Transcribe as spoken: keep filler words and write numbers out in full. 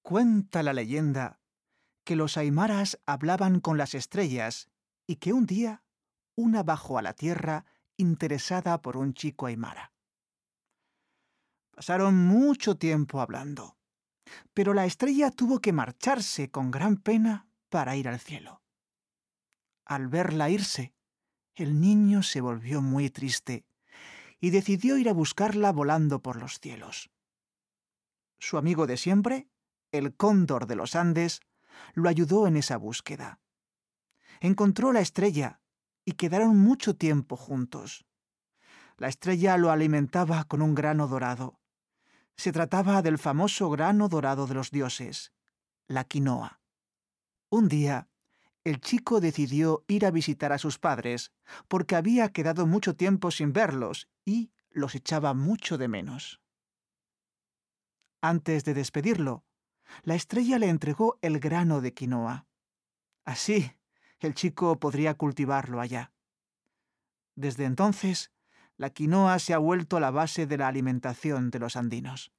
Cuenta la leyenda que los aymaras hablaban con las estrellas y que un día una bajó a la tierra interesada por un chico aymara. Pasaron mucho tiempo hablando, pero la estrella tuvo que marcharse con gran pena para ir al cielo. Al verla irse, el niño se volvió muy triste y decidió ir a buscarla volando por los cielos. Su amigo de siempre, el cóndor de los Andes, lo ayudó en esa búsqueda. Encontró la estrella y quedaron mucho tiempo juntos. La estrella lo alimentaba con un grano dorado. Se trataba del famoso grano dorado de los dioses, la quinoa. Un día, el chico decidió ir a visitar a sus padres porque había quedado mucho tiempo sin verlos y los echaba mucho de menos. Antes de despedirlo, la estrella le entregó el grano de quinoa. Así, el chico podría cultivarlo allá. Desde entonces, la quinoa se ha vuelto la base de la alimentación de los andinos.